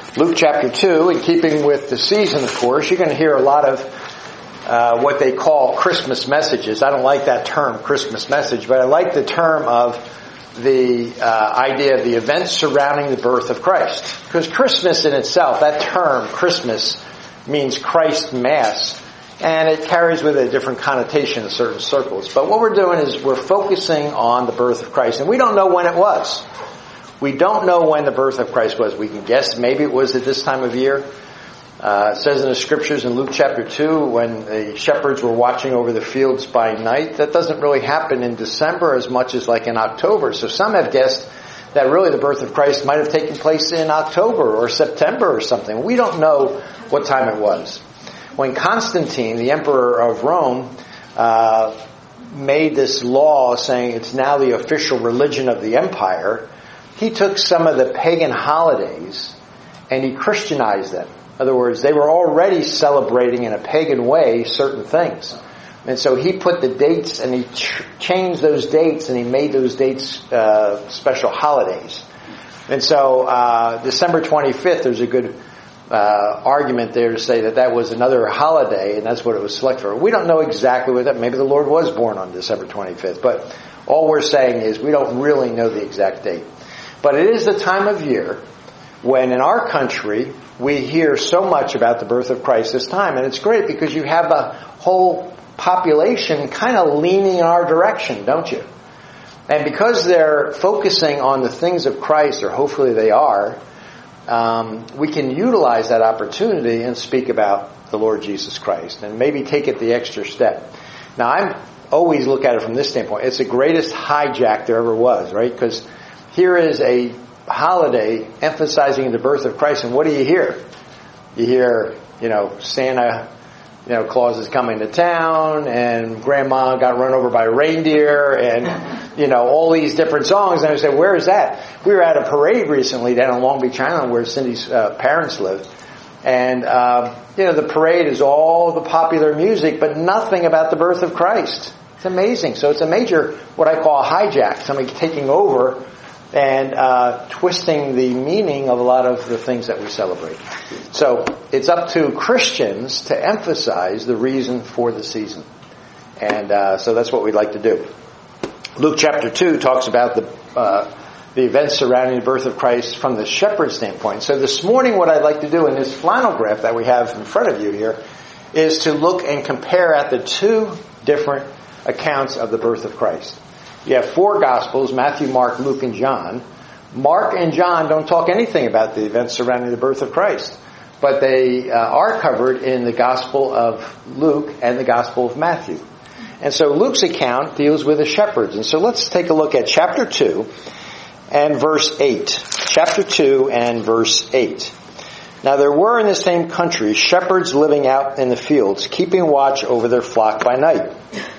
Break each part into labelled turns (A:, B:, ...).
A: Luke chapter 2, in keeping with the season, of course, you're going to hear a lot of what they call Christmas messages. I don't like that term, Christmas message, but I like the term of the idea of the events surrounding the birth of Christ. Because Christmas in itself, that term, Christmas, means Christ Mass, and it carries with it a different connotation in certain circles. But what we're doing is we're focusing on the birth of Christ, and we don't know when it was. We don't know when the birth of Christ was. We can guess maybe it was at this time of year. It says in the scriptures in Luke chapter 2, when the shepherds were watching over the fields by night. That doesn't really happen in December as much as like in October. So some have guessed that really the birth of Christ might have taken place in October or September or something. We don't know what time it was. When Constantine, the emperor of Rome, made this law saying it's now the official religion of the empire, he took some of the pagan holidays and he Christianized them. In other words, they were already celebrating in a pagan way certain things. And so he put the dates and he changed those dates and he made those dates special holidays. And so December 25th, there's a good argument there to say that that was another holiday and that's what it was selected for. We don't know exactly what that. Maybe the Lord was born on December 25th. But all we're saying is we don't really know the exact date. But it is the time of year when in our country we hear so much about the birth of Christ this time. And it's great because you have a whole population kind of leaning in our direction, don't you? And because they're focusing on the things of Christ, or hopefully they are, we can utilize that opportunity and speak about the Lord Jesus Christ and maybe take it the extra step. Now, I always look at it from this standpoint. It's the greatest hijack there ever was, right? Because here is a holiday emphasizing the birth of Christ, and what do you hear? You hear, Santa, Claus is coming to town, and Grandma got run over by a reindeer, and, all these different songs. And I say, where is that? We were at a parade recently down on Long Beach Island where Cindy's parents live. And, the parade is all the popular music, but nothing about the birth of Christ. It's amazing. So it's a major, what I call a hijack, somebody taking over and twisting the meaning of a lot of the things that we celebrate. So it's up to Christians to emphasize the reason for the season. And so that's what we'd like to do. Luke chapter 2 talks about the events surrounding the birth of Christ from the shepherd standpoint. So this morning what I'd like to do in this flannel graph that we have in front of you here is to look and compare at the two different accounts of the birth of Christ. You have four Gospels, Matthew, Mark, Luke, and John. Mark and John don't talk anything about the events surrounding the birth of Christ, but they are covered in the Gospel of Luke and the Gospel of Matthew. And so Luke's account deals with the shepherds. And so let's take a look at chapter 2 and verse 8. Chapter 2 and verse 8. Now there were in the same country shepherds living out in the fields, keeping watch over their flock by night.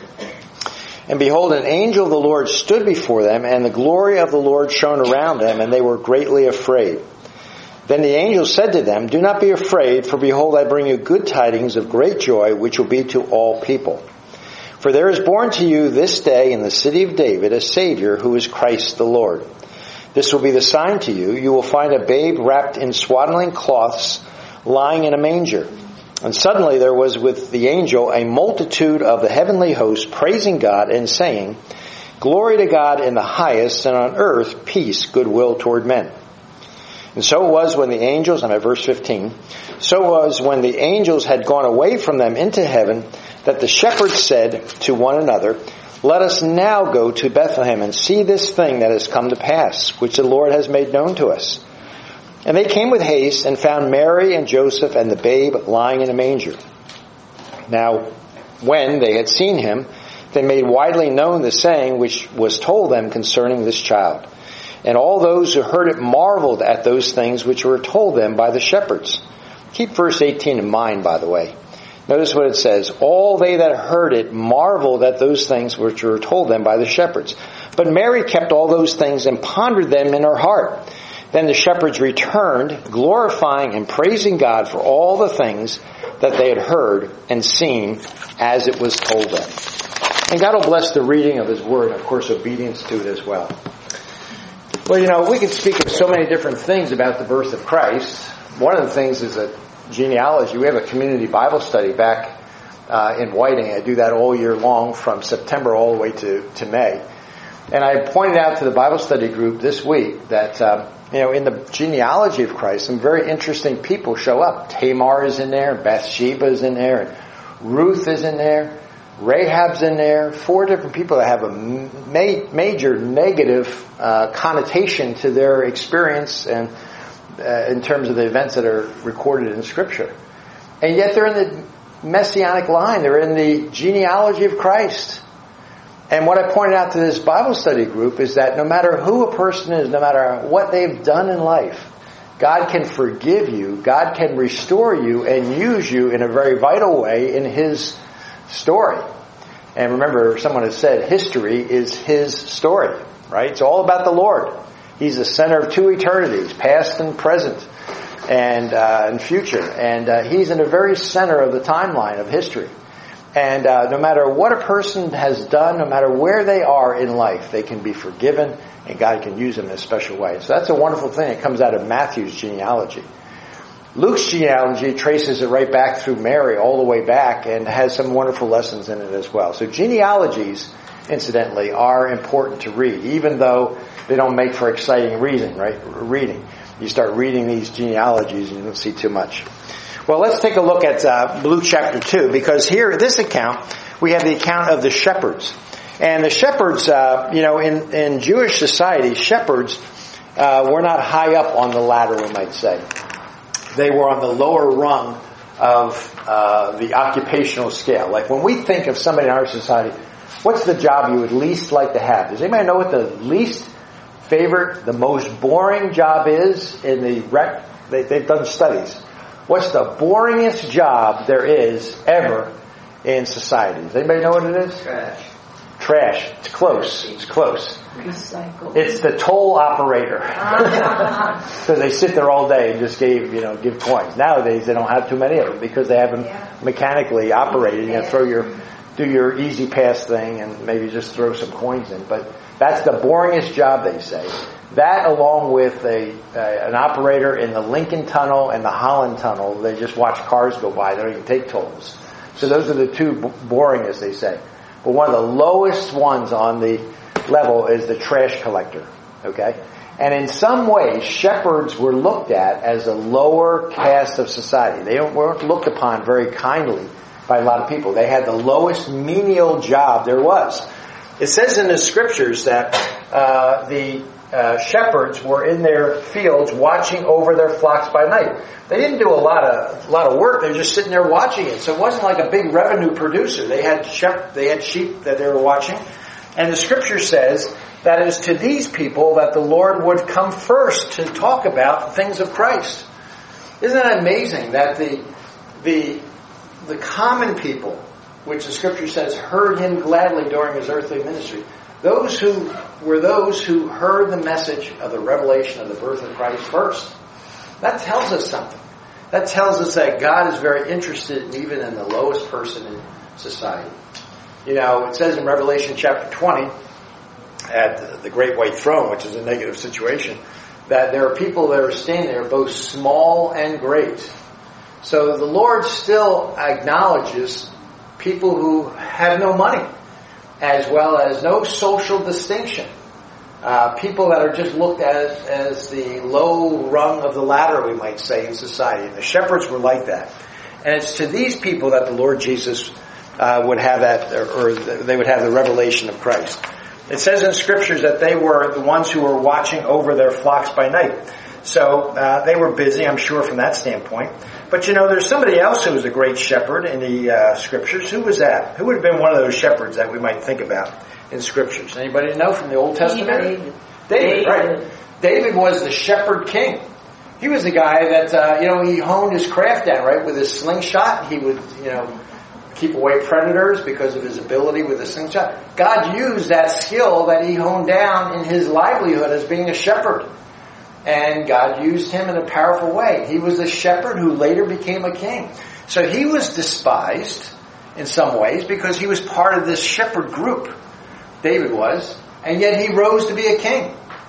A: And behold, an angel of the Lord stood before them, and the glory of the Lord shone around them, and they were greatly afraid. Then the angel said to them, Do not be afraid, for behold, I bring you good tidings of great joy, which will be to all people. For there is born to you this day in the city of David a Savior, who is Christ the Lord. This will be the sign to you. You will find a babe wrapped in swaddling cloths, lying in a manger. And suddenly there was with the angel a multitude of the heavenly host praising God and saying, Glory to God in the highest, and on earth peace, goodwill toward men. And so it was when the angels, I'm at verse 15, so it was when the angels had gone away from them into heaven, that the shepherds said to one another, Let us now go to Bethlehem and see this thing that has come to pass, which the Lord has made known to us. And they came with haste and found Mary and Joseph and the babe lying in a manger. Now, when they had seen him, they made widely known the saying which was told them concerning this child. And all those who heard it marveled at those things which were told them by the shepherds. Keep verse 18 in mind, by the way. Notice what it says. All they that heard it marveled at those things which were told them by the shepherds. But Mary kept all those things and pondered them in her heart. Then the shepherds returned, glorifying and praising God for all the things that they had heard and seen as it was told them. And God will bless the reading of His Word and, of course, obedience to it as well. Well, we can speak of so many different things about the birth of Christ. One of the things is a genealogy. We have a community Bible study back in Whiting. I do that all year long from September all the way to May. And I pointed out to the Bible study group this week that, in the genealogy of Christ, some very interesting people show up. Tamar is in there, Bathsheba is in there, and Ruth is in there, Rahab's in there. 4 different people that have a major negative connotation to their experience and in terms of the events that are recorded in Scripture. And yet they're in the Messianic line. They're in the genealogy of Christ. And what I pointed out to this Bible study group is that no matter who a person is, no matter what they've done in life, God can forgive you, God can restore you, and use you in a very vital way in His story. And remember, someone has said, history is His story, right? It's all about the Lord. He's the center of 2 eternities, past and present, and future. And He's in the very center of the timeline of history. And no matter what a person has done, no matter where they are in life, they can be forgiven, and God can use them in a special way. So that's a wonderful thing. It comes out of Matthew's genealogy. Luke's genealogy traces it right back through Mary all the way back and has some wonderful lessons in it as well. So genealogies, incidentally, are important to read, even though they don't make for exciting reading, right? You start reading these genealogies and you don't see too much. Well, let's take a look at Luke chapter 2, because here, this account, we have the account of the shepherds. And the shepherds, in Jewish society, shepherds were not high up on the ladder, we might say. They were on the lower rung of the occupational scale. Like when we think of somebody in our society, what's the job you would least like to have? Does anybody know what the least favorite, the most boring job is in the they've done studies. What's the boringest job there is ever in society? Does anybody know what it is? Trash. It's close.
B: Recycle.
A: It's the toll operator. Because they sit there all day and just give coins. Nowadays they don't have too many of them because they have them mechanically operated. Do your easy pass thing and maybe just throw some coins in. But that's the boringest job, they say. That, along with an operator in the Lincoln Tunnel and the Holland Tunnel, they just watch cars go by. They don't even take tolls. So those are the 2 boringest, they say. But one of the lowest ones on the level is the trash collector. Okay? And in some ways, shepherds were looked at as a lower caste of society. They weren't looked upon very kindly by a lot of people. They had the lowest menial job there was. It says in the Scriptures that the shepherds were in their fields watching over their flocks by night. They didn't do a lot of work. They were just sitting there watching it. So it wasn't like a big revenue producer. They had sheep that they were watching. And the Scripture says that it is to these people that the Lord would come first to talk about the things of Christ. Isn't that amazing that the common people, which the Scripture says heard Him gladly during His earthly ministry, those who heard the message of the revelation of the birth of Christ first. That tells us something. That tells us that God is very interested even in the lowest person in society. It says in Revelation chapter 20, at the great white throne, which is a negative situation, that there are people that are standing there, both small and great. So the Lord still acknowledges people who have no money, as well as no social distinction. People that are just looked at as the low rung of the ladder, we might say, in society. And the shepherds were like that. And it's to these people that the Lord Jesus would have that, or they would have the revelation of Christ. It says in Scriptures that they were the ones who were watching over their flocks by night. So they were busy, I'm sure, from that standpoint. But there's somebody else who was a great shepherd in the Scriptures. Who was that? Who would have been one of those shepherds that we might think about in Scriptures? Anybody know from the Old Testament? David, right. David was the shepherd king. He was the guy that, he honed his craft down, right? With his slingshot, he would, keep away predators because of his ability with the slingshot. God used that skill that he honed down in his livelihood as being a shepherd. And God used him in a powerful way. He was a shepherd who later became a king. So he was despised in some ways because he was part of this shepherd group. David was. And yet he rose to be a king.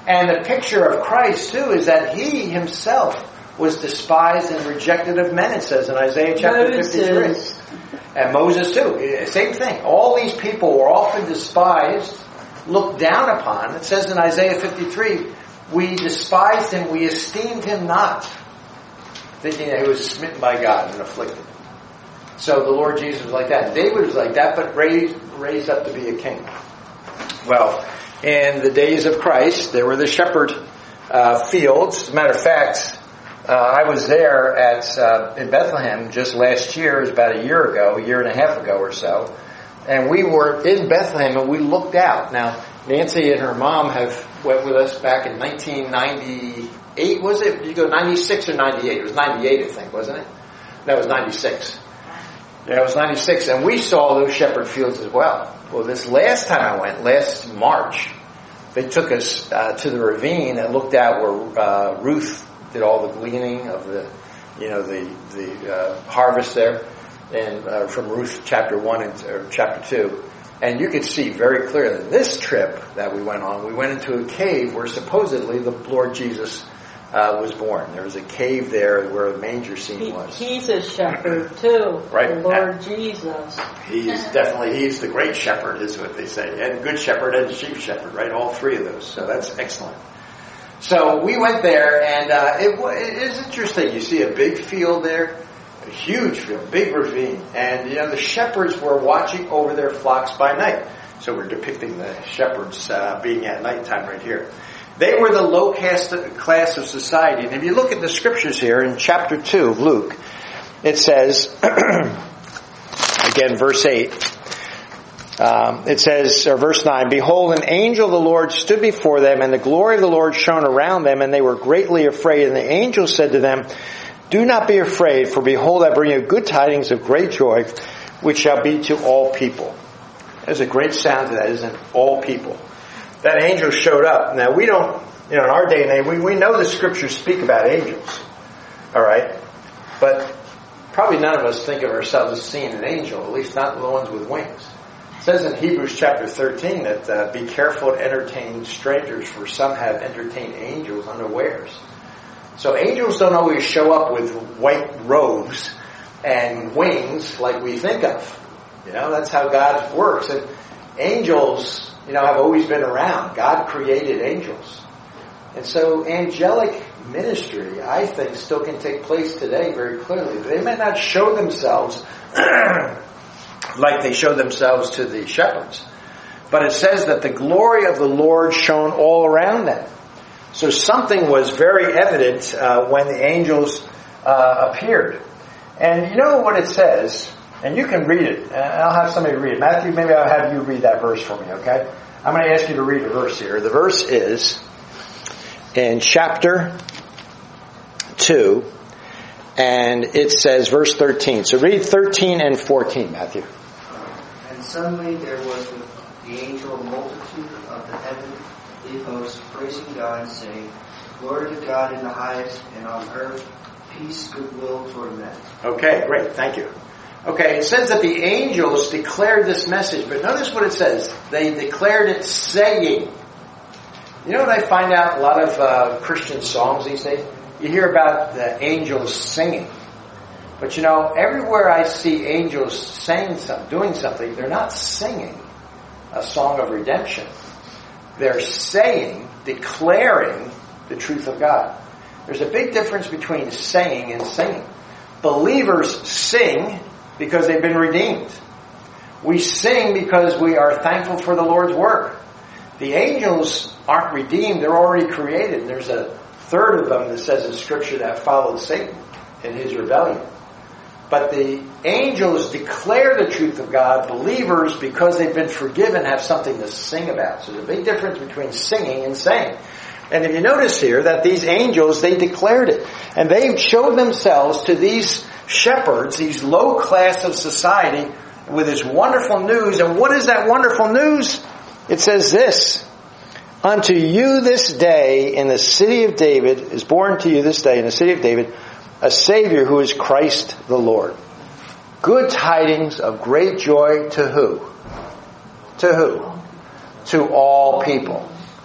A: And the picture of Christ, too, is that He Himself was despised and rejected of men, it says in Isaiah chapter 53. And Moses, too. Same thing. All these people were often despised, looked down upon. It says in Isaiah 53, we despised Him, we esteemed Him not, thinking that He was smitten by God and afflicted. So the Lord Jesus was like that. David was like that, but raised up to be a king. Well, in the days of Christ, there were the shepherd fields. As a matter of fact, I was there in Bethlehem just last year. It was about a year and a half ago or so. And we were in Bethlehem and we looked out. Now, Nancy and her mom went with us back in 1998, was it? Did you go 96 or 98? It was 98, I think, wasn't it? No, it was 96. Yeah, it was 96, and we saw those shepherd fields as well. Well, this last time I went, last March, they took us to the ravine and looked out where Ruth did all the gleaning of the harvest there, and from Ruth chapter 1 or chapter 2. And you could see very clearly this trip that we went on, we went into a cave where supposedly the Lord Jesus was born. There was a cave there where the manger scene was.
B: He's a shepherd too, right? The Lord Jesus.
A: He's the great shepherd, is what they say. And good shepherd and chief shepherd, right? All three of those. So that's excellent. So we went there, and it is interesting. You see a big field there, a huge field, big ravine. And, the shepherds were watching over their flocks by night. So we're depicting the shepherds being at nighttime right here. They were the low class of society. And if you look at the scriptures here in chapter 2 of Luke, it says, again, verse 8, it says, or verse 9, behold, an angel of the Lord stood before them, and the glory of the Lord shone around them, and they were greatly afraid. And the angel said to them, do not be afraid, for behold, I bring you good tidings of great joy, which shall be to all people. There's a great sound to that, isn't it? All people. That angel showed up. Now, we don't, in our day and age, we know the scriptures speak about angels. All right? But probably none of us think of ourselves as seeing an angel, at least not the ones with wings. It says in Hebrews chapter 13 that be careful to entertain strangers, for some have entertained angels unawares. So angels don't always show up with white robes and wings like we think of. That's how God works. And angels, have always been around. God created angels. And so angelic ministry, I think, still can take place today very clearly. They may not show themselves like they showed themselves to the shepherds. But it says that the glory of the Lord shone all around them. So something was very evident when the angels appeared. And you know what it says? And you can read it. I'll have somebody read it. Matthew, maybe I'll have you read that verse for me, okay? I'm going to ask you to read a verse here. The verse is in chapter 2, and it says verse 13. So read 13 and 14, Matthew.
C: And suddenly there was with the angel a multitude of the heavenly hosts praising God and saying, Glory to God in the highest, and on earth peace, goodwill toward men.
A: Okay, great. Thank you. Okay, it says that the angels declared this message, but notice what it says. They declared it saying. You know what I find out? A lot of Christian songs these days, you hear about the angels singing. But everywhere I see angels saying something, doing something, they're not singing a song of redemption. They're saying, declaring the truth of God. There's a big difference between saying and singing. Believers sing because they've been redeemed. We sing because we are thankful for the Lord's work. The angels aren't redeemed, they're already created. And there's a third of them that says in Scripture that followed Satan in his rebellion. But the angels declare the truth of God. Believers, because they've been forgiven, have something to sing about. So there's a big difference between singing and saying. And if you notice here that these angels, they declared it. And they showed themselves to these shepherds, these low class of society, with this wonderful news. And what is that wonderful news? It says this, unto you this day in the city of David, is born to you this day in the city of David, a Savior who is Christ the Lord. Good tidings of great joy to who? To who? To all people.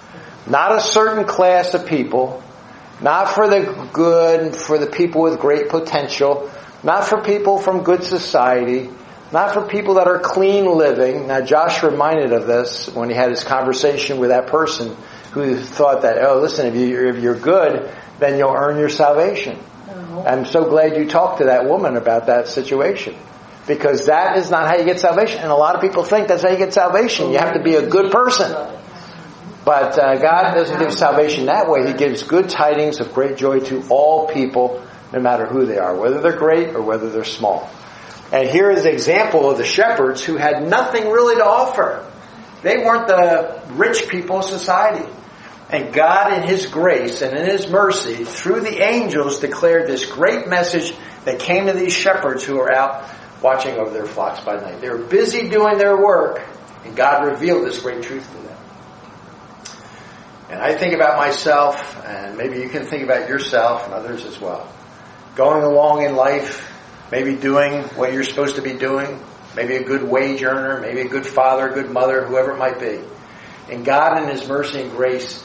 A: Not a certain class of people. Not for the good, for the people with great potential. Not for people from good society. Not for people that are clean living. Now Josh reminded of this when he had his conversation with that person who thought that, oh, listen, if you're good, then you'll earn your salvation. I'm so glad you talked to that woman about that situation. Because that is not how you get salvation. And a lot of people think that's how you get salvation. You have to be a good person. But God doesn't give salvation that way. He gives good tidings of great joy to all people, no matter who they are, whether they're great or whether they're small. And here is an example of the shepherds who had nothing really to offer. They weren't the rich people of society. And God in His grace and in His mercy, through the angels, declared this great message that came to these shepherds who were out watching over their flocks by night. They were busy doing their work, and God revealed this great truth to them. And I think about myself, and maybe you can think about yourself and others as well. Going along in life, maybe doing what you're supposed to be doing, maybe a good wage earner, maybe a good father, a good mother, whoever it might be. And God in His mercy and grace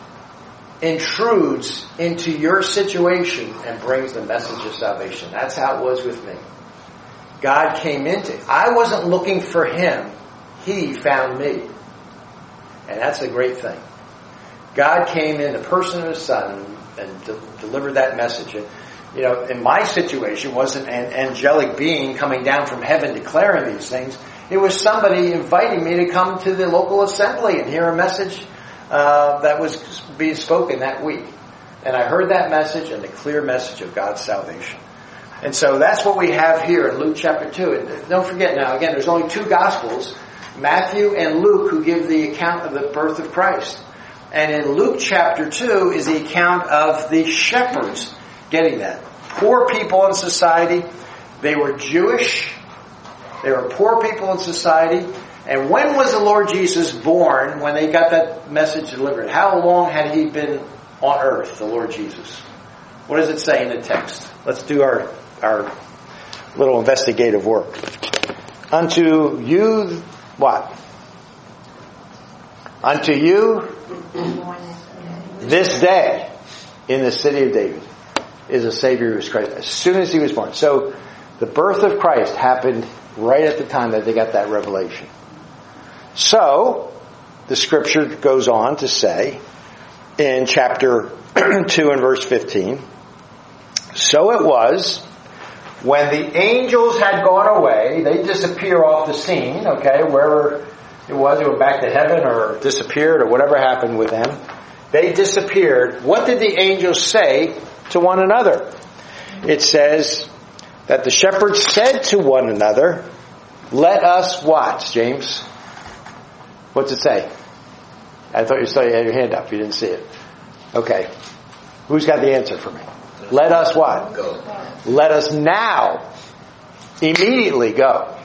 A: intrudes into your situation and brings the message of salvation. That's how it was with me. God came into it. I wasn't looking for Him. He found me. And that's a great thing. God came in the person of His Son and delivered that message. And, you know, in my situation, wasn't an angelic being coming down from heaven declaring these things. It was somebody inviting me to come to the local assembly and hear a message that was being spoken that week. And I heard that message and the clear message of God's salvation. And so that's what we have here in Luke chapter 2. And don't forget now, again, there's only two Gospels, Matthew and Luke, who give the account of the birth of Christ. And in Luke chapter 2 is the account of the shepherds getting that. Poor people in society. They were Jewish. They were poor people in society. And when was the Lord Jesus born when they got that message delivered? How long had He been on earth, the Lord Jesus? What does it say in the text? Let's do our little investigative work. Unto you, what? Unto you, this day, in the city of David, is a Savior who is Christ. As soon as He was born. So, the birth of Christ happened right at the time that they got that revelation. So, the scripture goes on to say, in chapter 2 and verse 15, so it was, when the angels had gone away, they disappear off the scene, okay, wherever it was, they went back to heaven or disappeared or whatever happened with them. They disappeared. What did the angels say to one another? It says that the shepherds said to one another, let us what, James? What's it say? I thought you had your hand up. You didn't see it. Okay. Who's got the answer for me? Let us what? Go. Let us now immediately go.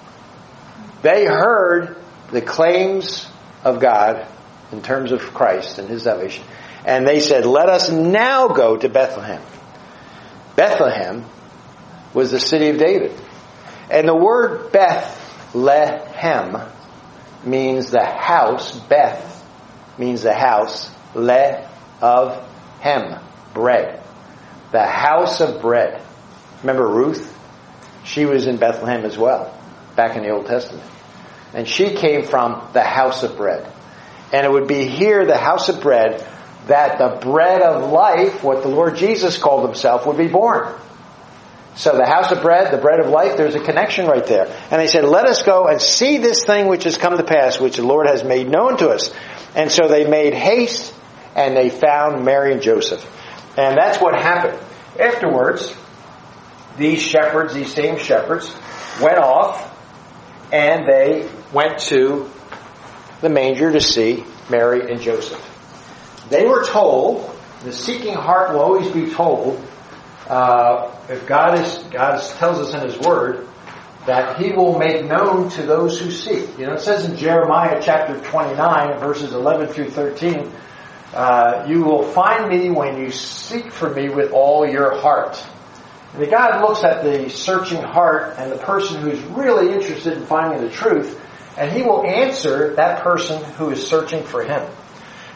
A: They heard the claims of God in terms of Christ and His salvation. And they said, let us now go to Bethlehem. Bethlehem was the city of David. And the word Bethlehem means the house. Beth means the house. Le of hem, bread. The house of bread. Remember Ruth? She was in Bethlehem as well, back in the Old Testament. And she came from the house of bread. And it would be here, the house of bread, that the bread of life, what the Lord Jesus called Himself, would be born. So the house of bread, the bread of life, there's a connection right there. And they said, let us go and see this thing which has come to pass, which the Lord has made known to us. And so they made haste, and they found Mary and Joseph. And that's what happened. Afterwards, these shepherds, these same shepherds, went off, and they went to the manger to see Mary and Joseph. They were told, the seeking heart will always be told, if God tells us in His Word that He will make known to those who seek. You know, it says in Jeremiah chapter 29, verses 11 through 13, you will find me when you seek for me with all your heart. And God looks at the searching heart and the person who's really interested in finding the truth, and He will answer that person who is searching for Him.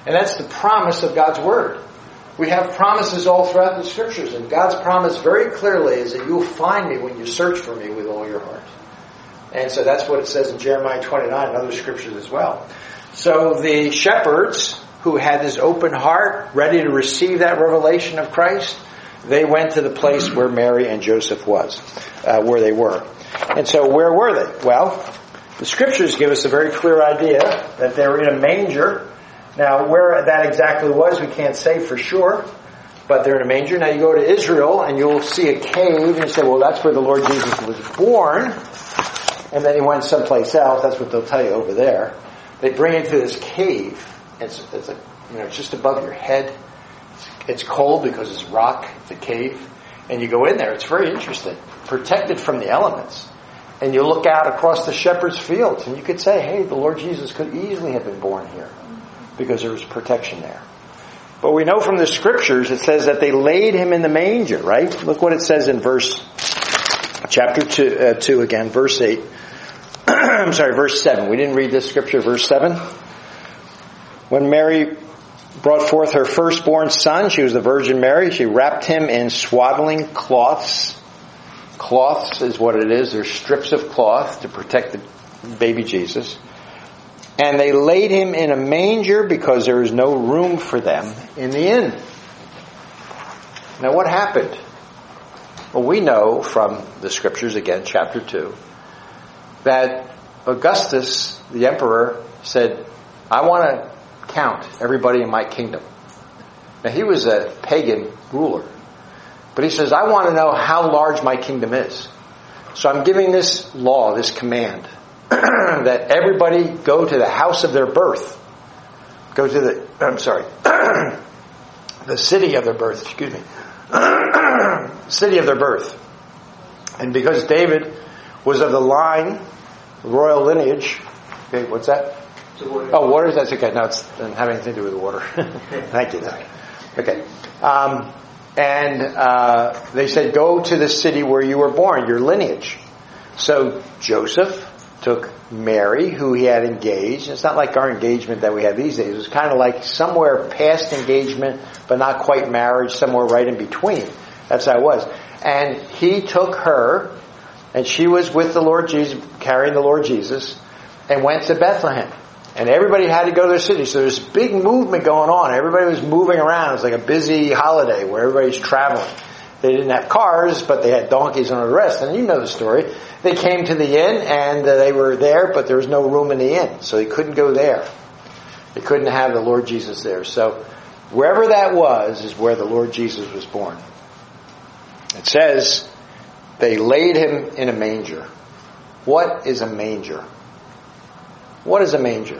A: And that's the promise of God's Word. We have promises all throughout the Scriptures, and God's promise very clearly is that you'll find me when you search for me with all your heart. And so that's what it says in Jeremiah 29 and other Scriptures as well. So the shepherds who had this open heart, ready to receive that revelation of Christ, they went to the place where Mary and Joseph where they were. And so where were they? Well, the Scriptures give us a very clear idea that they were in a manger. Now, where that exactly was, we can't say for sure, but they're in a manger. Now, you go to Israel, and you'll see a cave, and you say, well, that's where the Lord Jesus was born, and then he went someplace else. That's what they'll tell you over there. They bring you to this cave. It's just above your head. It's cold because it's rock, the cave, and you go in there. It's very interesting. Protected from the elements. And you look out across the shepherd's fields, and you could say, hey, the Lord Jesus could easily have been born here, because there was protection there. But we know from the Scriptures, it says that they laid him in the manger, right? Look what it says in chapter 2 again, verse 8. Verse 7. We didn't read this Scripture, verse 7. When Mary brought forth her firstborn son, she was the Virgin Mary, she wrapped him in swaddling cloths. Cloths is what it is. They're strips of cloth to protect the baby Jesus. And they laid him in a manger because there was no room for them in the inn. Now what happened? Well, we know from the Scriptures, again, chapter 2, that Augustus, the emperor, said, I want to count everybody in my kingdom. Now he was a pagan ruler. But he says, I want to know how large my kingdom is. So I'm giving this law, this command, that everybody go to the house of their birth. Go to the city of their birth, city of their birth. And because David was of the line, royal lineage, okay, what's that? Oh, waters, that's okay. No, it doesn't have anything to do with the water. Thank you. Okay. And they said, go to the city where you were born, your lineage. So Joseph took Mary, who he had engaged. It's not like our engagement that we have these days. It was kind of like somewhere past engagement, but not quite marriage, somewhere right in between. That's how it was. And he took her, and she was with the Lord Jesus, carrying the Lord Jesus, and went to Bethlehem. And everybody had to go to their city. So there's a big movement going on. Everybody was moving around. It was like a busy holiday where everybody's traveling. They didn't have cars, but they had donkeys and all the rest. And you know the story. They came to the inn, and they were there, but there was no room in the inn. So they couldn't go there. They couldn't have the Lord Jesus there. So wherever that was is where the Lord Jesus was born. It says they laid him in a manger. What is a manger? What is a manger?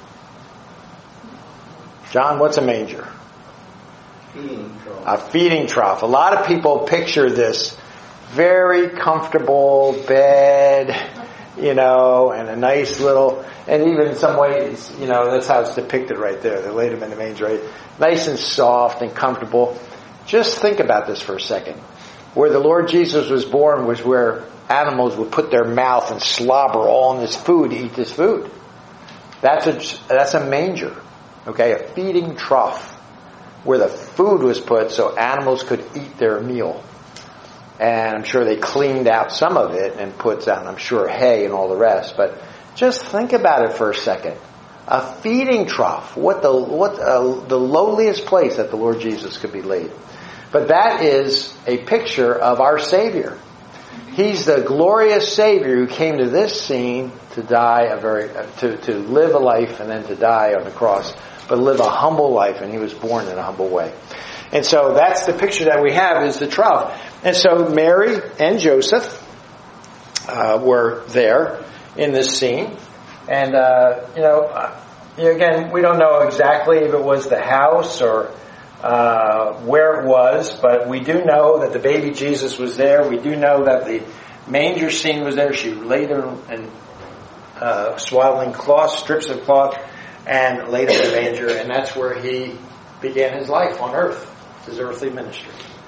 A: John, what's a manger?
C: Feeding trough.
A: A feeding trough. A lot of people picture this very comfortable bed, and a nice little, and even in some ways, that's how it's depicted right there. They laid him in the manger, right? Nice and soft and comfortable. Just think about this for a second. Where the Lord Jesus was born was where animals would put their mouth and slobber all in this food to eat this food. That's a manger, okay? A feeding trough where the food was put so animals could eat their meal. And I'm sure they cleaned out some of it and put down, I'm sure, hay and all the rest. But just think about it for a second. A feeding trough, what the lowliest place that the Lord Jesus could be laid. But that is a picture of our Savior. He's the glorious Savior who came to this scene to die to live a life and then to die on the cross, but live a humble life, and he was born in a humble way. And so that's the picture that we have, is the trough. And so Mary and Joseph were there in this scene. And, again, we don't know exactly if it was the house or where it was, but we do know that the baby Jesus was there. We do know that the manger scene was there. She laid him in swaddling cloth, strips of cloth, and laid him in the manger, and that's where he began his life on earth, his earthly ministry.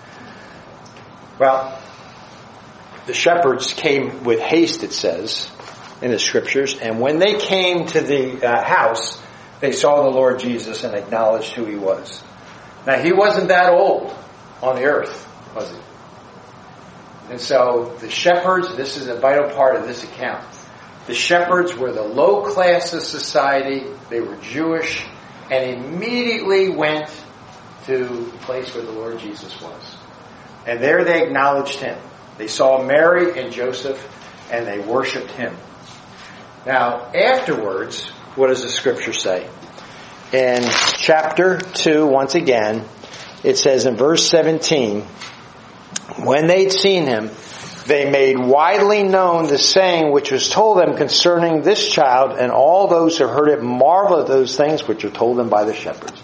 A: Well, the shepherds came with haste, it says, in the Scriptures, and when they came to the house, they saw the Lord Jesus and acknowledged who he was. Now, he wasn't that old on the earth, was he? And so the shepherds, this is a vital part of this account. The shepherds were the low class of society. They were Jewish and immediately went to the place where the Lord Jesus was. And there they acknowledged him. They saw Mary and Joseph and they worshiped him. Now, afterwards, what does the scripture say? In chapter 2, once again, it says in verse 17, when they'd seen him, they made widely known the saying which was told them concerning this child, and all those who heard it marveled at those things which were told them by the shepherds.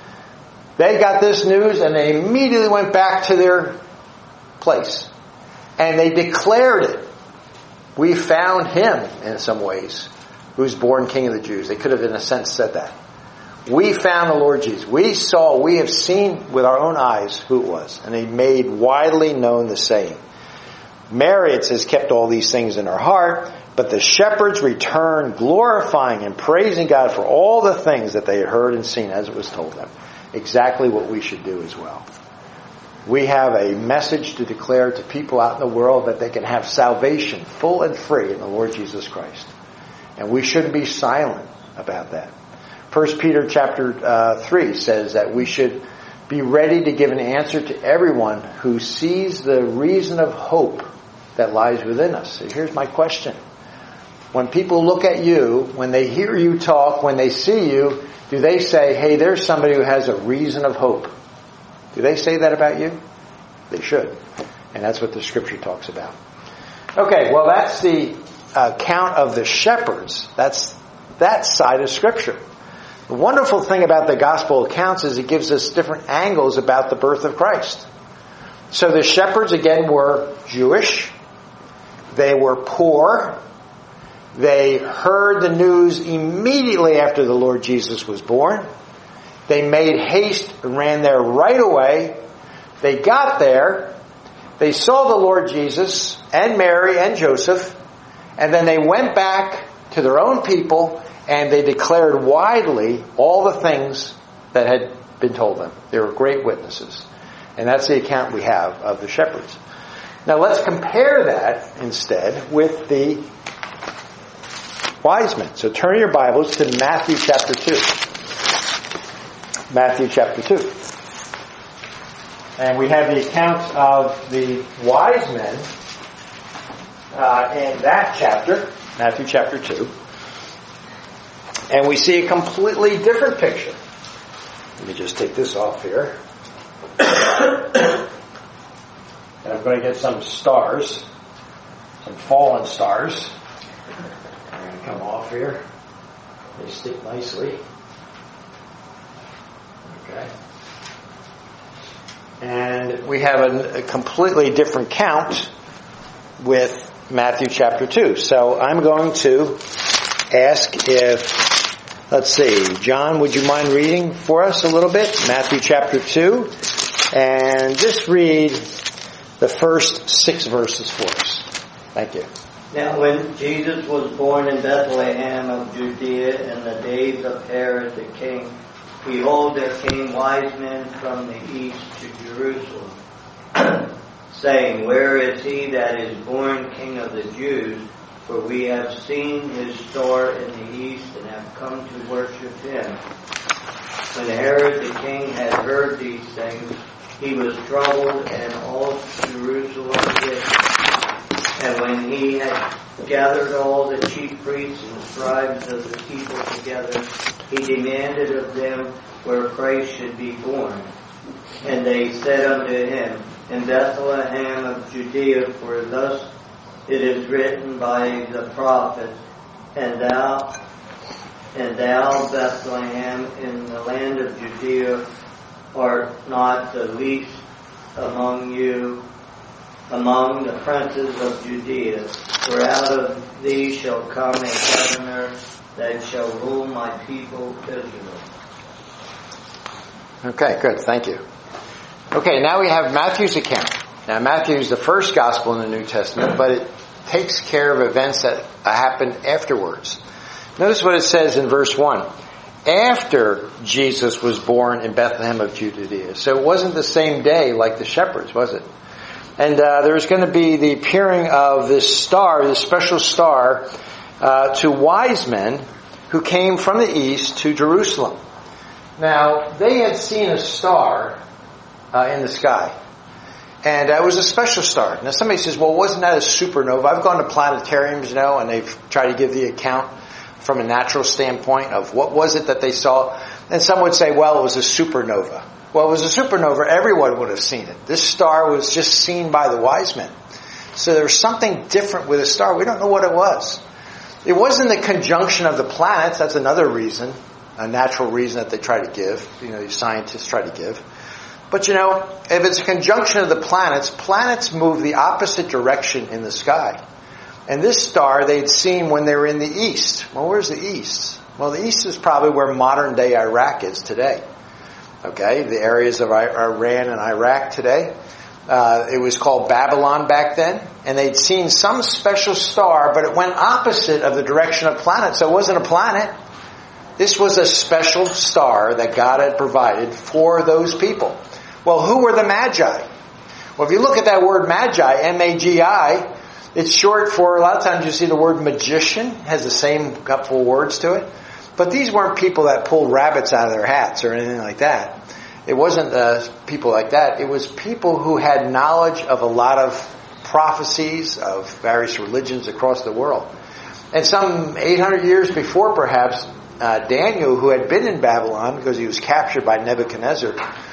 A: They got this news and they immediately went back to their place. And they declared it. We found him, in some ways, who's born King of the Jews. They could have, in a sense, said that. We found the Lord Jesus. We have seen with our own eyes who it was. And they made widely known the saying. Mary, it says, kept all these things in her heart, but the shepherds returned glorifying and praising God for all the things that they had heard and seen as it was told them. Exactly what we should do as well. We have a message to declare to people out in the world that they can have salvation full and free in the Lord Jesus Christ. And we shouldn't be silent about that. 1 Peter chapter 3 says that we should be ready to give an answer to everyone who sees the reason of hope that lies within us. So here's my question. When people look at you, when they hear you talk, when they see you, do they say, hey, there's somebody who has a reason of hope? Do they say that about you? They should. And that's what the scripture talks about. Okay, well that's the account of the shepherds. That's that side of scripture. The wonderful thing about the gospel accounts is it gives us different angles about the birth of Christ. So the shepherds, again, were Jewish. They were poor. They heard the news immediately after the Lord Jesus was born. They made haste and ran there right away. They got there. They saw the Lord Jesus and Mary and Joseph. And then they went back to their own people and they declared widely all the things that had been told them. They were great witnesses. And that's the account we have of the shepherds. Now let's compare that instead with the wise men. So turn your Bibles to Matthew chapter 2. Matthew chapter 2. And we have the account of the wise men in that chapter, Matthew chapter 2. And we see a completely different picture. Let me just take this off here. And I'm going to get some stars, some fallen stars. They're going to come off here. They stick nicely. Okay. And we have a completely different count with Matthew chapter 2. So I'm going to ask if, let's see, John, would you mind reading for us a little bit? Matthew chapter 2. And just read the first 6 verses for us. Thank you.
D: Now when Jesus was born in Bethlehem of Judea in the days of Herod the king, behold, there came wise men from the east to Jerusalem, saying, where is he that is born King of the Jews? For we have seen his star in the east and have come to worship him. When Herod the king had heard these things, he was troubled, and all Jerusalem with him. And when he had gathered all the chief priests and scribes of the people together, he demanded of them where Christ should be born. And they said unto him, in Bethlehem of Judea, for thus it is written by the prophet, and thou, Bethlehem, in the land of Judea, art not the least among the princes of Judea. For out of thee shall come a governor that shall rule my people Israel.
A: Okay, good. Thank you. Okay, now we have Matthew's account. Now Matthew is the first gospel in the New Testament, but it takes care of events that happened afterwards. Notice what it says in verse 1. after Jesus was born in Bethlehem of Judea. So it wasn't the same day like the shepherds, was it? And there's going to be the appearing of this star, this special star, to wise men who came from the east to Jerusalem. Now, they had seen a star in the sky. And it was a special star. Now, somebody says, well, wasn't that a supernova? I've gone to planetariums, and they've tried to give the account from a natural standpoint of what was it that they saw. And some would say, well, it was a supernova. Well, it was a supernova. Everyone would have seen it. This star was just seen by the wise men. So there was something different with the star. We don't know what it was. It wasn't the conjunction of the planets. That's another reason, a natural reason that they try to give. These scientists try to give. But if it's a conjunction of the planets, planets move the opposite direction in the sky. And this star they'd seen when they were in the east. Well, where's the east? Well, the east is probably where modern day Iraq is today. Okay, the areas of Iran and Iraq today. It was called Babylon back then. And they'd seen some special star, but it went opposite of the direction of planets. So it wasn't a planet. This was a special star that God had provided for those people. Well, who were the Magi? Well, if you look at that word Magi, M-A-G-I, it's short for, a lot of times you see the word magician, has the same couple of words to it. But these weren't people that pulled rabbits out of their hats or anything like that. It wasn't people like that. It was people who had knowledge of a lot of prophecies of various religions across the world. And some 800 years before, perhaps, Daniel, who had been in Babylon because he was captured by Nebuchadnezzar,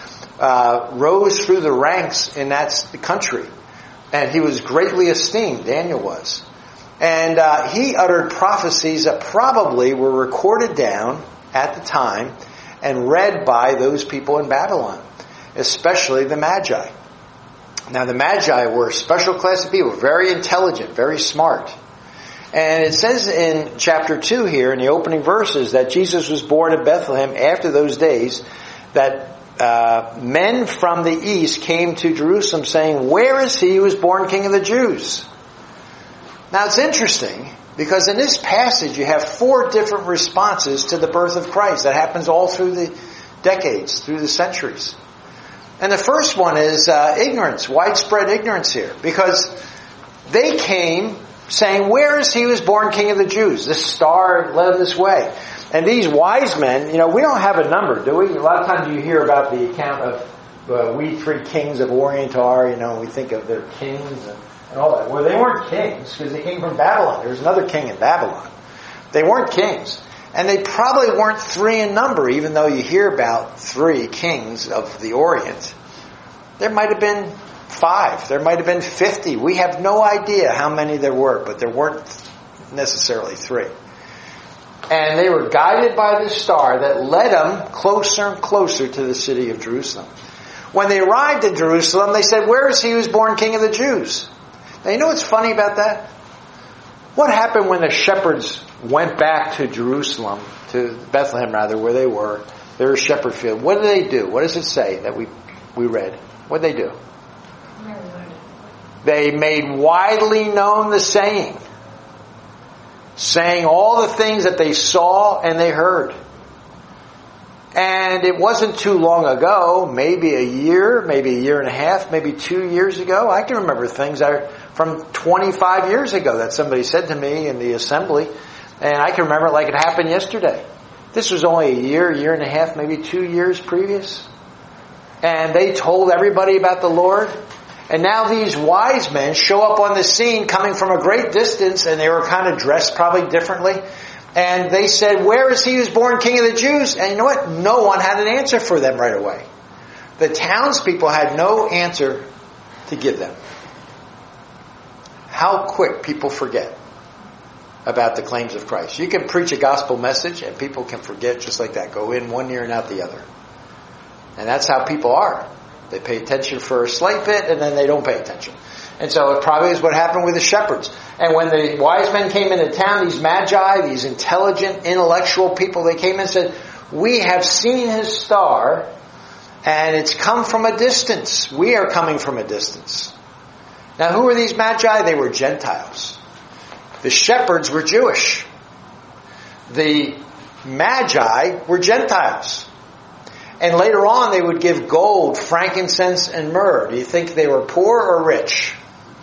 A: rose through the ranks in that country. And he was greatly esteemed, Daniel was. And he uttered prophecies that probably were recorded down at the time and read by those people in Babylon, especially the Magi. Now, the Magi were a special class of people, very intelligent, very smart. And it says in chapter 2 here, in the opening verses, that Jesus was born in Bethlehem after those days, that men from the east came to Jerusalem saying, where is he who was born King of the Jews? Now it's interesting, because in this passage you have 4 different responses to the birth of Christ. That happens all through the decades, through the centuries. And the first one is ignorance, widespread ignorance here. Because they came saying, where is he who was born King of the Jews? This star led this way. And these wise men, we don't have a number, do we? A lot of times you hear about the account of we 3 kings of Orient are, and we think of their kings and all that. Well, they weren't kings because they came from Babylon. There was another king in Babylon. They weren't kings. And they probably weren't 3 in number, even though you hear about 3 kings of the Orient. There might have been 5. There might have been 50. We have no idea how many there were, but there weren't necessarily 3. And they were guided by this star that led them closer and closer to the city of Jerusalem. When they arrived in Jerusalem, they said, where is he who was born King of the Jews? Now, you know what's funny about that? What happened when the shepherds went back to Jerusalem, to Bethlehem rather, where they were, their shepherd field? What did they do? What does it say that we read? What did they do? They made widely known the saying all the things that they saw and they heard. And it wasn't too long ago, maybe a year and a half, maybe 2 years ago. I can remember things that are from 25 years ago that somebody said to me in the assembly, and I can remember it like it happened yesterday. This was only a year and a half, maybe 2 years previous. And they told everybody about the Lord. And now these wise men show up on the scene coming from a great distance, and they were kind of dressed probably differently. And they said, where is he who was born King of the Jews? And you know what? No one had an answer for them right away. The townspeople had no answer to give them. How quick people forget about the claims of Christ. You can preach a gospel message and people can forget just like that. Go in one ear and out the other. And that's how people are. They pay attention for a slight bit and then they don't pay attention. And so it probably is what happened with the shepherds. And when the wise men came into town, these magi, these intelligent, intellectual people, they came and said, we have seen his star and it's come from a distance. We are coming from a distance. Now who were these magi? They were Gentiles. The shepherds were Jewish. The Magi were Gentiles. And later on they would give gold, frankincense, and myrrh. Do you think they were poor or rich?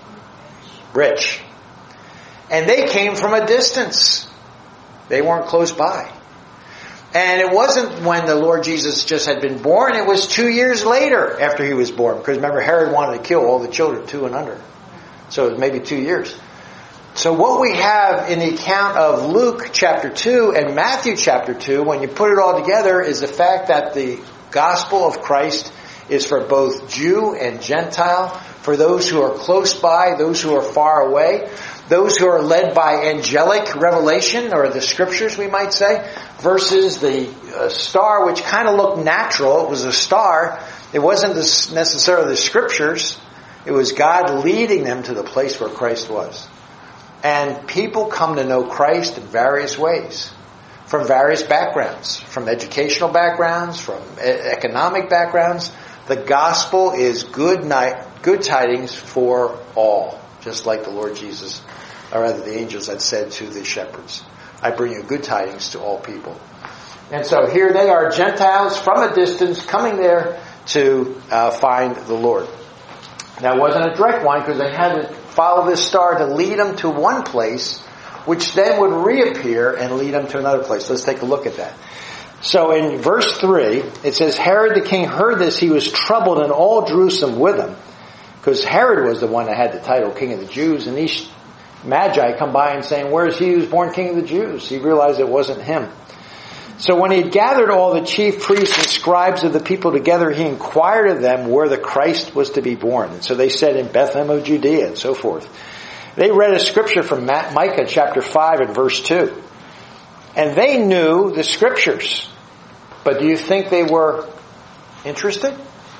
A: Rich. And they came from a distance. They weren't close by. And it wasn't when the Lord Jesus just had been born. It was 2 years later after he was born. Because remember, Herod wanted to kill all the children 2 and under. So it was maybe 2 years. So what we have in the account of Luke chapter 2 and Matthew chapter 2, when you put it all together, is the fact that the gospel of Christ is for both Jew and Gentile, for those who are close by, those who are far away, those who are led by angelic revelation, or the scriptures we might say, versus the star, which kind of looked natural. It was a star. It wasn't necessarily the scriptures. It was God leading them to the place where Christ was. And people come to know Christ in various ways, from various backgrounds, from educational backgrounds, from economic backgrounds. The gospel is good tidings for all, just like the Lord Jesus, or rather the angels had said to the shepherds. I bring you good tidings to all people. And so here they are, Gentiles from a distance, coming there to find the Lord. Now it wasn't a direct one, because they had to follow this star to lead them to one place, which then would reappear and lead them to another place. Let's take a look at that. So in verse 3, it says, Herod the king heard this, he was troubled, and all Jerusalem with him. Because Herod was the one that had the title King of the Jews, and these magi come by and saying, where is he who was born King of the Jews? He realized it wasn't him. So when he had gathered all the chief priests and scribes of the people together, he inquired of them where the Christ was to be born. And so they said, in Bethlehem of Judea, and so forth. They read a scripture from Micah chapter 5 and verse 2. And they knew the scriptures. But do you think they were interested?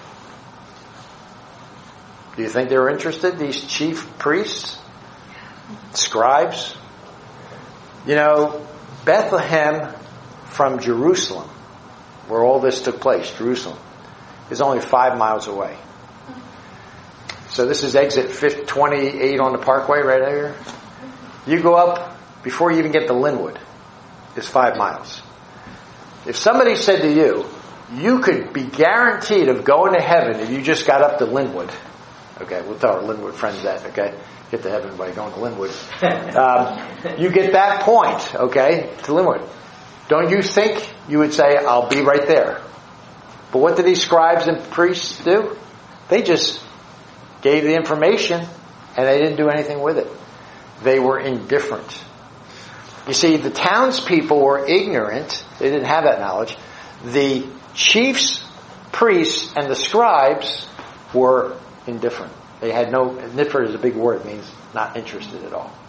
A: Do you think they were interested, these chief priests, scribes? You know, Bethlehem from Jerusalem, where all this took place, Jerusalem, is only 5 miles away. So this is exit 28 on the Parkway right here. You go up, before you even get to Linwood, it's 5 miles. If somebody said to you, you could be guaranteed of going to heaven if you just got up to Linwood. Okay, we'll tell our Linwood friends that, okay? Get to heaven by going to Linwood. You get that point, okay, to Linwood. Don't you think you would say, I'll be right there? But what did these scribes and priests do? They just gave the information and they didn't do anything with it. They were indifferent. You see, the townspeople were ignorant. They didn't have that knowledge. The chiefs, priests, and the scribes were indifferent. They had no, indifferent is a big word. It means not interested at all.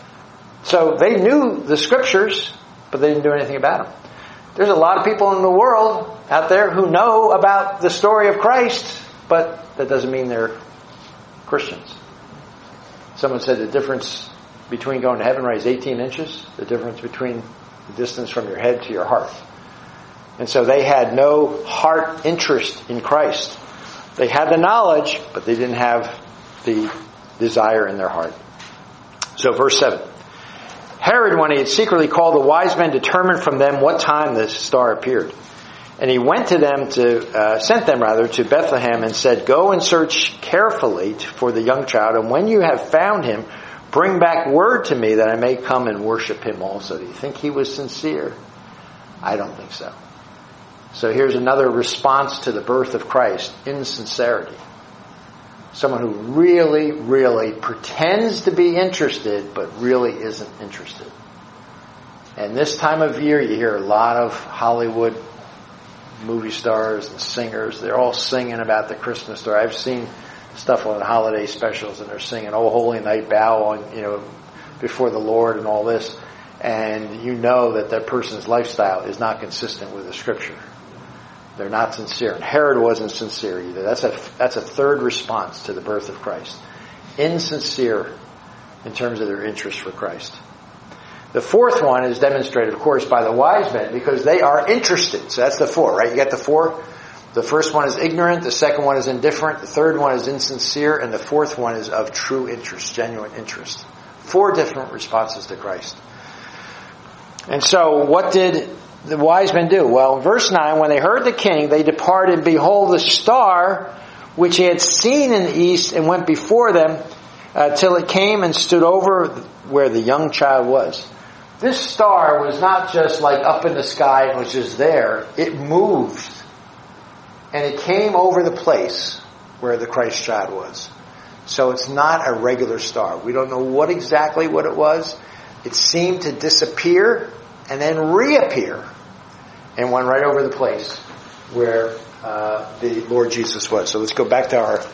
A: So they knew the scriptures, but they didn't do anything about them. There's a lot of people in the world out there who know about the story of Christ, but that doesn't mean they're Christians. Someone said the difference between going to heaven is 18 inches, the difference between the distance from your head to your heart. And so they had no heart interest in Christ. They had the knowledge, but they didn't have the desire in their heart. So verse 7. Herod, when he had secretly called the wise men, determined from them what time the star appeared. And he went to them sent them to Bethlehem and said, go and search carefully for the young child, and when you have found him, bring back word to me that I may come and worship him also. Do you think he was sincere? I don't think so. So here's another response to the birth of Christ: insincerity. Someone who really, really pretends to be interested, but really isn't interested. And this time of year, you hear a lot of Hollywood movie stars and singers. They're all singing about the Christmas story. I've seen stuff on holiday specials, and they're singing "Oh Holy Night, bow on, before the Lord" and all this. And you know that person's lifestyle is not consistent with the Scripture. They're not sincere. And Herod wasn't sincere either. That's a third response to the birth of Christ. Insincere in terms of their interest for Christ. The fourth one is demonstrated, of course, by the wise men, because they are interested. So that's the four, right? You got the four. The first one is ignorant. The second one is indifferent. The third one is insincere. And the fourth one is of true interest, genuine interest. 4 different responses to Christ. And so what did the wise men do? Well, in verse 9, when they heard the king, they departed, and behold, the star which he had seen in the east, and went before them till it came and stood over where the young child was. This star was not just like up in the sky and was just there. It moved. And it came over the place where the Christ child was. So it's not a regular star. We don't know exactly what it was. It seemed to disappear and then reappear and went right over the place where the Lord Jesus was. So let's go back to our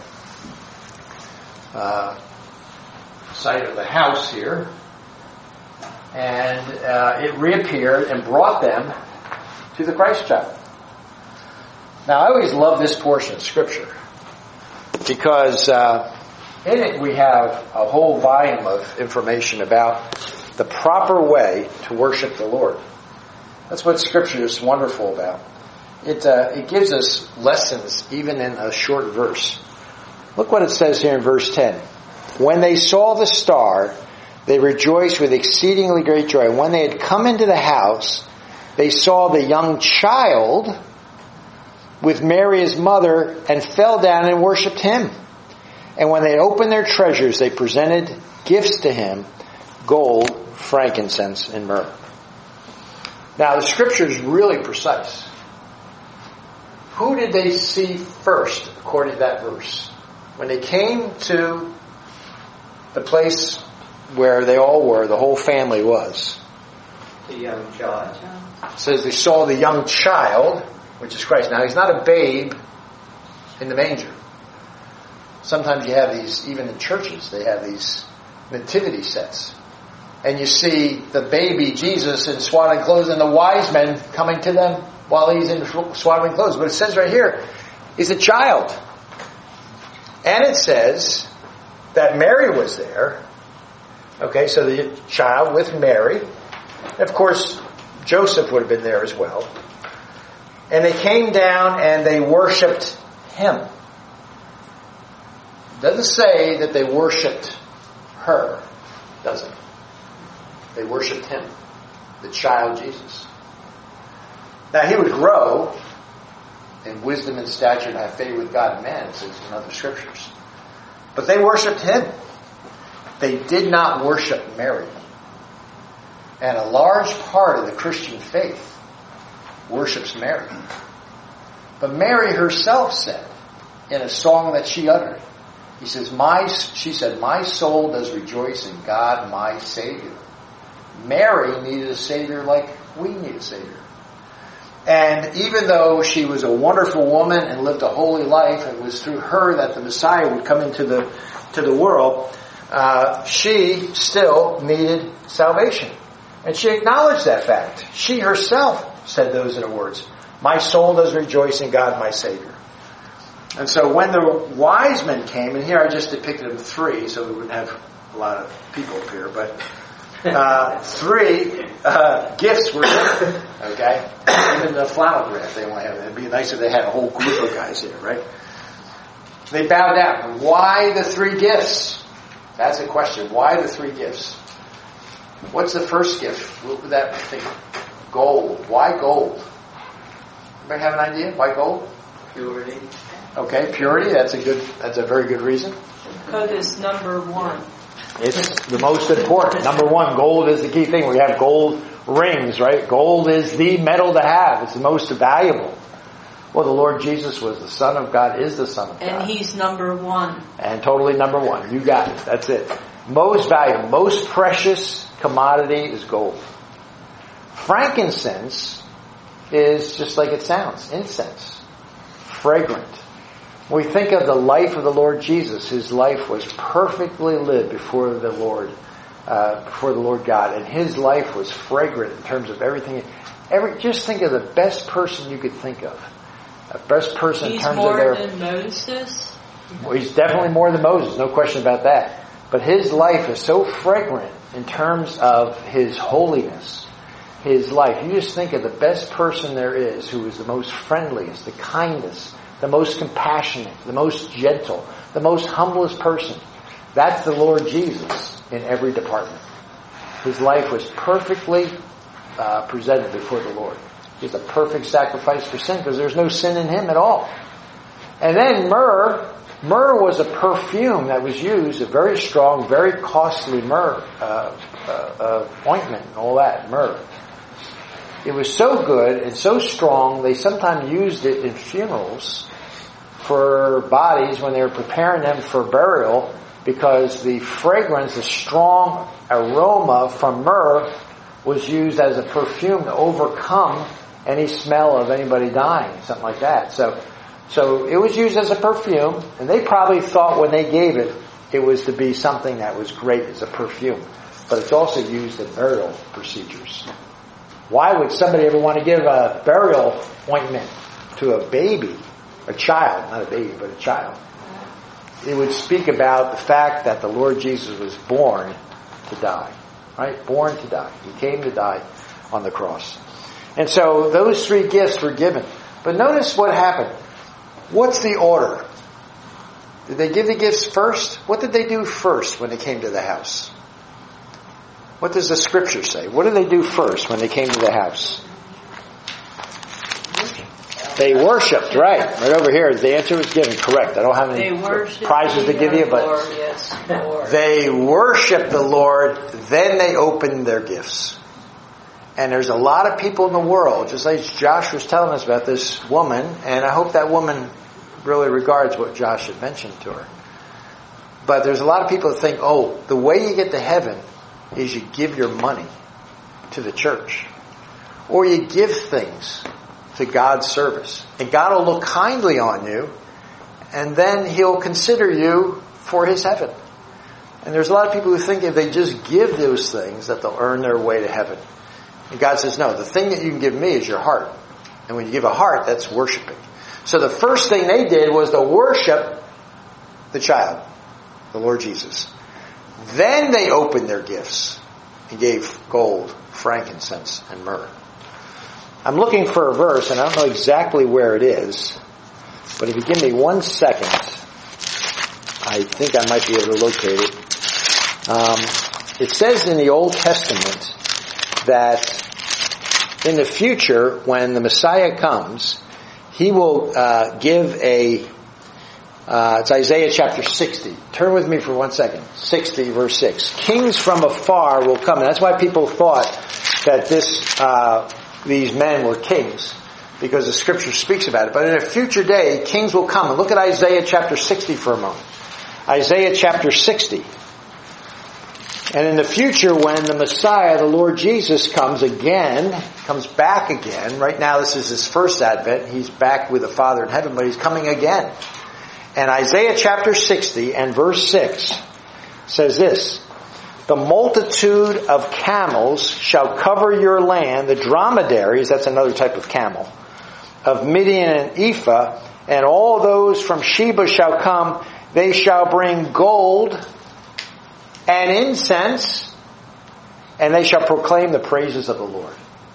A: site of the house here. And it reappeared and brought them to the Christ child. Now, I always love this portion of Scripture because in it we have a whole volume of information about the proper way to worship the Lord. That's what Scripture is wonderful about. It gives us lessons even in a short verse. Look what it says here in verse 10. When they saw the star, they rejoiced with exceedingly great joy. When they had come into the house, they saw the young child with Mary his mother, and fell down and worshipped him. And when they had opened their treasures, they presented gifts to him, gold, frankincense, and myrrh. Now the Scripture is really precise. Who did they see first, according to that verse? When they came to the place where they all were, the whole family was.
D: The young child.
A: It says they saw the young child, which is Christ. Now, he's not a babe in the manger. Sometimes you have these, even in churches, they have these nativity sets. And you see the baby Jesus in swaddling clothes and the wise men coming to them while he's in swaddling clothes. But it says right here, he's a child. And it says that Mary was there. Okay, so the child with Mary. Of course, Joseph would have been there as well. And they came down and they worshipped him. It doesn't say that they worshipped her, does it? They worshipped him, the child Jesus. Now he would grow in wisdom and stature and have favor with God and man, it says in other scriptures. But they worshipped him. They did not worship Mary. And a large part of the Christian faith worships Mary. But Mary herself said, in a song that she uttered, she said, my soul does rejoice in God, my Savior. Mary needed a Savior like we need a Savior. And even though she was a wonderful woman and lived a holy life, and it was through her that the Messiah would come into the world, she still needed salvation. And she acknowledged that fact. She herself said those in her words. My soul does rejoice in God, my Savior. And so when the wise men came, and here I just depicted them three, so we wouldn't have a lot of people up here, but three gifts were given. Okay? Even the flannel graph they only have. It'd be nice if they had a whole group of guys here, right? They bowed down. Why the three gifts? That's a question. Why the three gifts? What's the first gift? What would that be? Gold. Why gold? Anybody have an idea? Why gold?
D: Purity.
A: Okay, purity. That's a very good reason.
B: Because it's number one.
A: It's the most important. Number one, gold is the key thing. We have gold rings, right? Gold is the metal to have. It's the most valuable. Well, the Lord Jesus was the Son of God, is the Son of God.
B: And He's number one.
A: And totally number one. You got it. That's it. Most valuable, most precious commodity is gold. Frankincense is just like it sounds. Incense. Fragrant. When we think of the life of the Lord Jesus, His life was perfectly lived before the Lord God. And His life was fragrant in terms of everything. Just think of the best person you could think of. The best person in terms of their...
B: He's more than Moses?
A: Well, he's definitely more than Moses, no question about that. But his life is so fragrant in terms of his holiness, his life. You just think of the best person there is, who is the most friendliest, the kindest, the most compassionate, the most gentle, the most humblest person. That's the Lord Jesus in every department. His life was perfectly presented before the Lord. He's a perfect sacrifice for sin because there's no sin in him at all. And then myrrh. Myrrh was a perfume that was used, a very strong, very costly myrrh, ointment and all that, myrrh. It was so good and so strong, they sometimes used it in funerals for bodies when they were preparing them for burial, because the fragrance, the strong aroma from myrrh was used as a perfume to overcome any smell of anybody dying, something like that. So it was used as a perfume, and they probably thought when they gave it, it was to be something that was great as a perfume. But it's also used in burial procedures. Why would somebody ever want to give a burial ointment to a baby, a child, not a baby, but a child? It would speak about the fact that the Lord Jesus was born to die, right? Born to die. He came to die on the cross. And so those three gifts were given. But notice what happened. What's the order? Did they give the gifts first? What did they do first when they came to the house? What does the scripture say? What did they do first when they came to the house? They worshipped, right over here. The answer was given. Correct. I don't have any prizes to give you, but they worshiped the Lord, then they opened their gifts. And there's a lot of people in the world, just like Josh was telling us about this woman, and I hope that woman really regards what Josh had mentioned to her. But there's a lot of people that think, the way you get to heaven is you give your money to the church. Or you give things to God's service. And God will look kindly on you, and then He'll consider you for His heaven. And there's a lot of people who think if they just give those things that they'll earn their way to heaven. And God says, no, the thing that you can give me is your heart. And when you give a heart, that's worshiping. So the first thing they did was to worship the child, the Lord Jesus. Then they opened their gifts and gave gold, frankincense, and myrrh. I'm looking for a verse, and I don't know exactly where it is, but if you give me 1 second, I think I might be able to locate it. It says in the Old Testament that in the future, when the Messiah comes, He will give it's Isaiah chapter 60. Turn with me for 1 second. 60 verse 6. Kings from afar will come. And that's why people thought that these men were kings, because the scripture speaks about it. But in a future day, kings will come. And look at Isaiah chapter 60 for a moment. Isaiah chapter 60. And in the future, when the Messiah, the Lord Jesus, comes back again. Right now, this is His first advent. He's back with the Father in heaven, but He's coming again. And Isaiah chapter 60 and verse 6 says this: the multitude of camels shall cover your land, the dromedaries, that's another type of camel, of Midian and Ephah, and all those from Sheba shall come. They shall bring gold and incense, and they shall proclaim the praises of the Lord.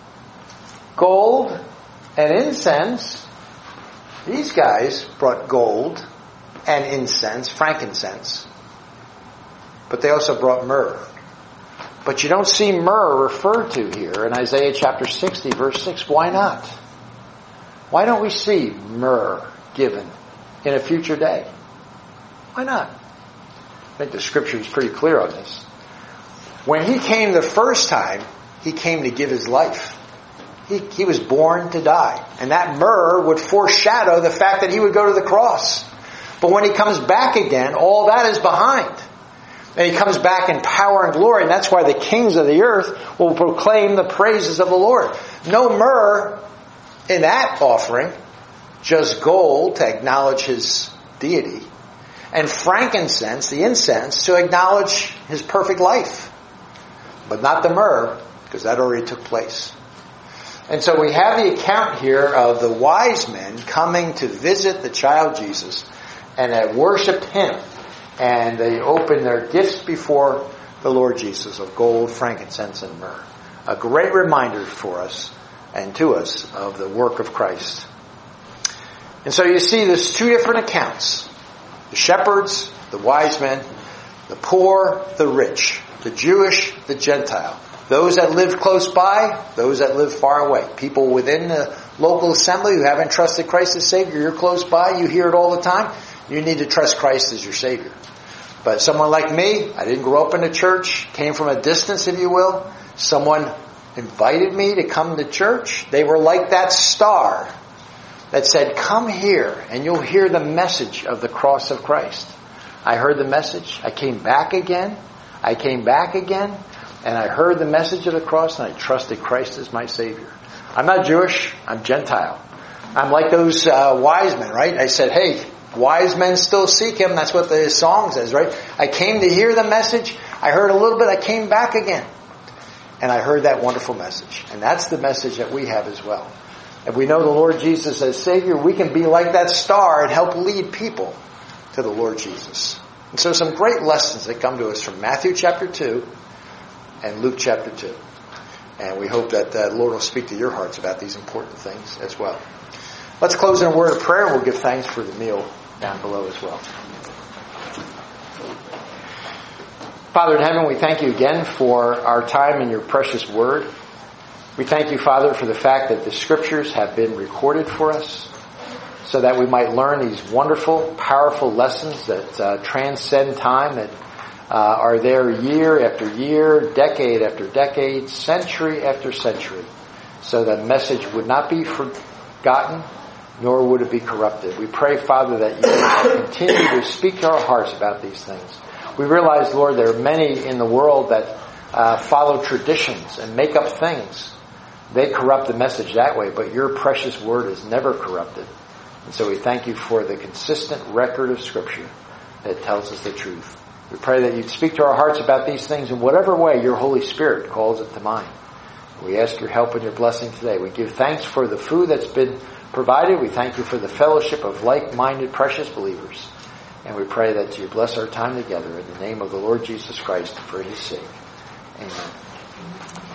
A: Gold and incense. These guys brought gold and incense, frankincense. But they also brought myrrh. But you don't see myrrh referred to here in Isaiah chapter 60, verse 6. Why not? Why don't we see myrrh given in a future day? Why not? I think the scripture is pretty clear on this. When He came the first time, He came to give His life. He was born to die. And that myrrh would foreshadow the fact that He would go to the cross. But when He comes back again, all that is behind. And He comes back in power and glory. And that's why the kings of the earth will proclaim the praises of the Lord. No myrrh in that offering. Just gold to acknowledge His deity. And frankincense, the incense, to acknowledge His perfect life. But not the myrrh, because that already took place. And so we have the account here of the wise men coming to visit the child Jesus, and have worshipped Him. And they opened their gifts before the Lord Jesus of gold, frankincense, and myrrh. A great reminder for us and to us of the work of Christ. And so you see there's two different accounts. The shepherds, the wise men, the poor, the rich, the Jewish, the Gentile. Those that live close by, those that live far away. People within the local assembly who haven't trusted Christ as Savior, you're close by, you hear it all the time. You need to trust Christ as your Savior. But someone like me, I didn't grow up in the church, came from a distance, if you will. Someone invited me to come to church. They were like that star that said, come here and you'll hear the message of the cross of Christ. I heard the message. I came back again. And I heard the message of the cross and I trusted Christ as my Savior. I'm not Jewish. I'm Gentile. I'm like those wise men, right? I said, hey, wise men still seek Him. That's what the song says, right? I came to hear the message. I heard a little bit. I came back again. And I heard that wonderful message. And that's the message that we have as well. If we know the Lord Jesus as Savior, we can be like that star and help lead people to the Lord Jesus. And so some great lessons that come to us from Matthew chapter 2 and Luke chapter 2. And we hope that the Lord will speak to your hearts about these important things as well. Let's close in a word of prayer and we'll give thanks for the meal down below as well. Father in heaven, we thank you again for our time in your precious word. We thank you, Father, for the fact that the scriptures have been recorded for us so that we might learn these wonderful, powerful lessons that transcend time, that are there year after year, decade after decade, century after century, so that message would not be forgotten, nor would it be corrupted. We pray, Father, that you will continue to speak to our hearts about these things. We realize, Lord, there are many in the world that follow traditions and make up things. They corrupt the message that way, but your precious word is never corrupted. And so we thank you for the consistent record of Scripture that tells us the truth. We pray that you'd speak to our hearts about these things in whatever way your Holy Spirit calls it to mind. We ask your help and your blessing today. We give thanks for the food that's been provided. We thank you for the fellowship of like-minded, precious believers. And we pray that you bless our time together in the name of the Lord Jesus Christ for His sake. Amen.